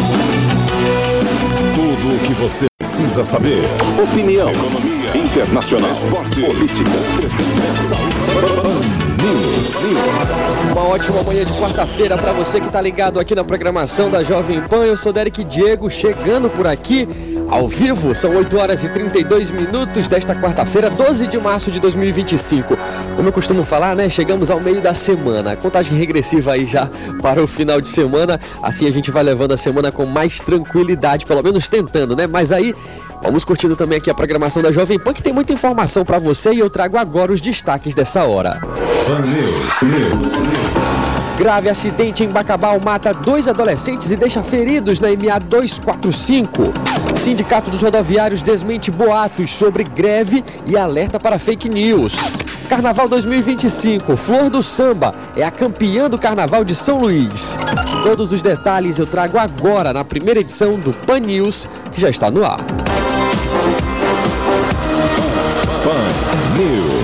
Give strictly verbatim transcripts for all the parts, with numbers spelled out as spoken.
Tudo o que você precisa saber. Opinião, economia, internacional, esporte, política, Uma ótima manhã de quarta-feira para você que está ligado aqui na programação da Jovem Pan. Eu sou Derek Diego, chegando por aqui ao vivo. São oito horas e trinta e dois minutos desta quarta-feira, doze de março de dois mil e vinte e cinco. Como eu costumo falar, né? Chegamos ao meio da semana. Contagem regressiva aí já para o final de semana. Assim a gente vai levando a semana com mais tranquilidade, pelo menos tentando, né? Mas aí vamos curtindo também aqui a programação da Jovem Pan, que tem muita informação para você, e eu trago agora os destaques dessa hora. Grave acidente em Bacabal mata dois adolescentes e deixa feridos na M A duzentos e quarenta e cinco. Sindicato dos Rodoviários desmente boatos sobre greve e alerta para fake news. Carnaval dois mil e vinte e cinco, Flor do Samba é a campeã do Carnaval de São Luís. Todos os detalhes eu trago agora na primeira edição do Pan News, que já está no ar. Pan News.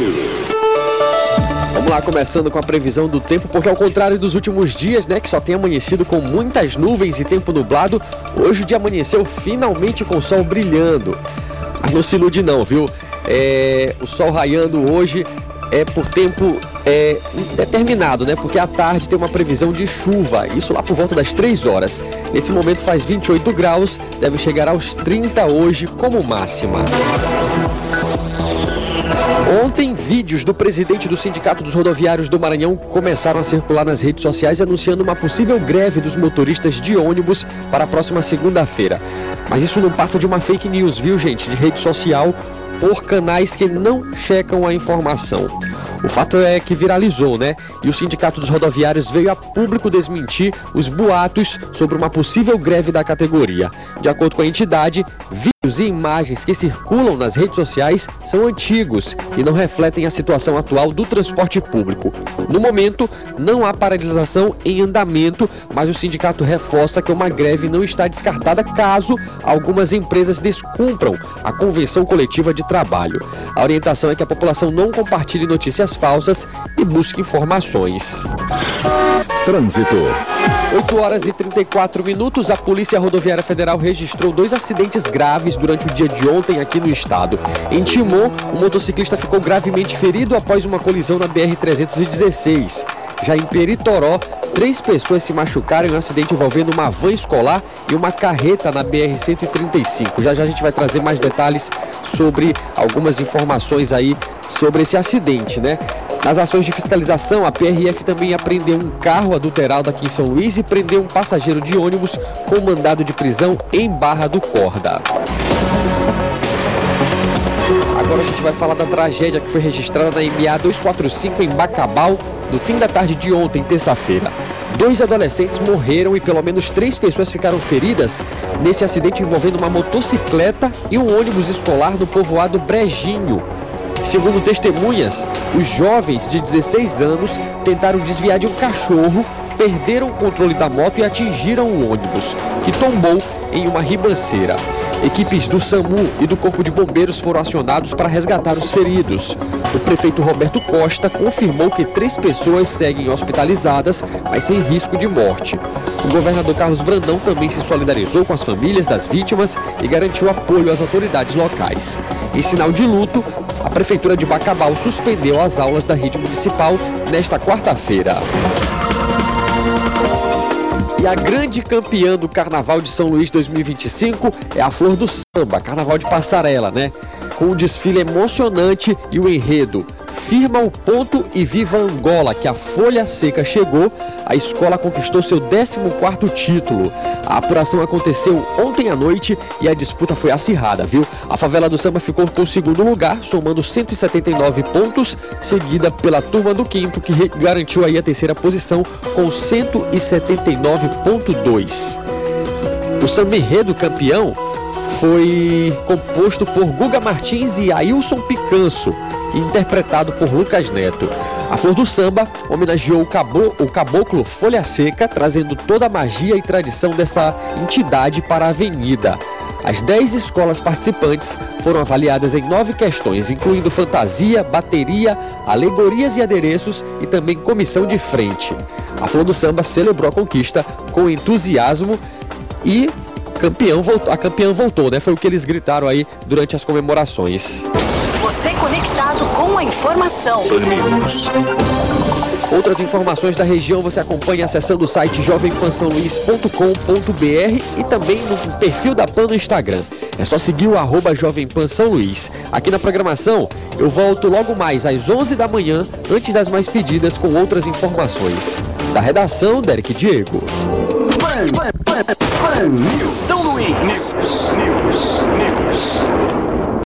Vamos lá, começando com a previsão do tempo, porque ao contrário dos últimos dias, né, que só tem amanhecido com muitas nuvens e tempo nublado, hoje o dia amanheceu finalmente com o sol brilhando. Mas não se ilude não, viu? É, o sol raiando hoje é por tempo é, determinado, né? Porque à tarde tem uma previsão de chuva, isso lá por volta das três horas. Nesse momento faz vinte e oito graus, deve chegar aos trinta hoje como máxima. Ontem, vídeos do presidente do Sindicato dos Rodoviários do Maranhão começaram a circular nas redes sociais anunciando uma possível greve dos motoristas de ônibus para a próxima segunda-feira. Mas isso não passa de uma fake news, viu, gente? De rede social, por canais que não checam a informação. O fato é que viralizou, né? E o Sindicato dos Rodoviários veio a público desmentir os boatos sobre uma possível greve da categoria. De acordo com a entidade, vídeos e imagens que circulam nas redes sociais são antigos e não refletem a situação atual do transporte público. No momento, não há paralisação em andamento, mas o sindicato reforça que uma greve não está descartada caso algumas empresas descumpram a convenção coletiva de trabalho. A orientação é que a população não compartilhe notícias falsas e busque informações. Trânsito. oito horas e trinta e quatro minutos, a Polícia Rodoviária Federal registrou dois acidentes graves durante o dia de ontem aqui no estado. Em Timon, um motociclista ficou gravemente ferido após uma colisão na B R trezentos e dezesseis. Já em Peritoró, três pessoas se machucaram em um acidente envolvendo uma van escolar e uma carreta na B R cento e trinta e cinco. Já já a gente vai trazer mais detalhes sobre algumas informações aí sobre esse acidente, né? Nas ações de fiscalização, a P R F também apreendeu um carro adulterado aqui em São Luís e prendeu um passageiro de ônibus com mandado de prisão em Barra do Corda. Agora a gente vai falar da tragédia que foi registrada na M A duzentos e quarenta e cinco em Bacabal no fim da tarde de ontem, terça-feira. Dois adolescentes morreram e pelo menos três pessoas ficaram feridas nesse acidente envolvendo uma motocicleta e um ônibus escolar no povoado Brejinho. Segundo testemunhas, os jovens de dezesseis anos tentaram desviar de um cachorro, perderam o controle da moto e atingiram o ônibus, que tombou em uma ribanceira. Equipes do SAMU e do Corpo de Bombeiros foram acionados para resgatar os feridos. O prefeito Roberto Costa confirmou que três pessoas seguem hospitalizadas, mas sem risco de morte. O governador Carlos Brandão também se solidarizou com as famílias das vítimas e garantiu apoio às autoridades locais. Em sinal de luto, a Prefeitura de Bacabal suspendeu as aulas da rede municipal nesta quarta-feira. E a grande campeã do Carnaval de São Luís dois mil e vinte e cinco é a Flor do Samba, Carnaval de Passarela, né? Com um desfile emocionante e o enredo Firma o Ponto e Viva Angola, que a Folha Seca chegou, a escola conquistou seu décimo quarto título. A apuração aconteceu ontem à noite e a disputa foi acirrada, viu? A Favela do Samba ficou com o segundo lugar, somando cento e setenta e nove pontos, seguida pela Turma do Quinto, que garantiu aí a terceira posição com cento e setenta e nove ponto dois. O samba enredo campeão foi composto por Guga Martins e Ailson Picanço, interpretado por Lucas Neto. A Flor do Samba homenageou o, cabo, o caboclo Folha Seca, trazendo toda a magia e tradição dessa entidade para a avenida. As dez escolas participantes foram avaliadas em nove questões, incluindo fantasia, bateria, alegorias e adereços e também comissão de frente. A Flor do Samba celebrou a conquista com entusiasmo e campeão voltou, a campeã voltou, né? Foi o que eles gritaram aí durante as comemorações. Você conectado com a informação. Outras informações da região você acompanha acessando o site jovem pan são luís ponto com ponto br e também no perfil da Pan no Instagram. É só seguir o arroba Jovem Pan São Luís. Aqui na programação, eu volto logo mais às onze da manhã, antes das mais pedidas, com outras informações. Da redação, Derek Diego. Pan, Pan, Pan, Pan News. São Luís. News, News, News.